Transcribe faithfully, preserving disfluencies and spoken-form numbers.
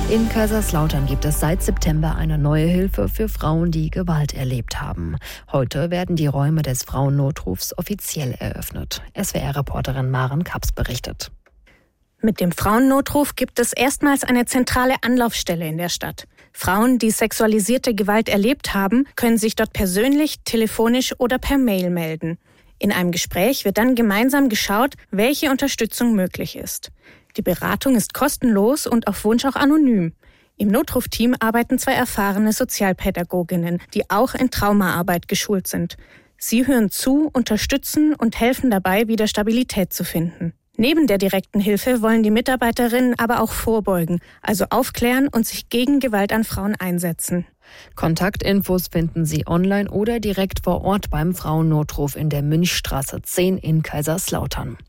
In Kaiserslautern gibt es seit September eine neue Hilfe für Frauen, die Gewalt erlebt haben. Heute werden die Räume des Frauennotrufs offiziell eröffnet. S W R-Reporterin Maren Kaps berichtet. Mit dem Frauennotruf gibt es erstmals eine zentrale Anlaufstelle in der Stadt. Frauen, die sexualisierte Gewalt erlebt haben, können sich dort persönlich, telefonisch oder per Mail melden. In einem Gespräch wird dann gemeinsam geschaut, welche Unterstützung möglich ist. Die Beratung ist kostenlos und auf Wunsch auch anonym. Im Notrufteam arbeiten zwei erfahrene Sozialpädagoginnen, die auch in Traumaarbeit geschult sind. Sie hören zu, unterstützen und helfen dabei, wieder Stabilität zu finden. Neben der direkten Hilfe wollen die Mitarbeiterinnen aber auch vorbeugen, also aufklären und sich gegen Gewalt an Frauen einsetzen. Kontaktinfos finden Sie online oder direkt vor Ort beim Frauennotruf in der Münchstraße zehn in Kaiserslautern.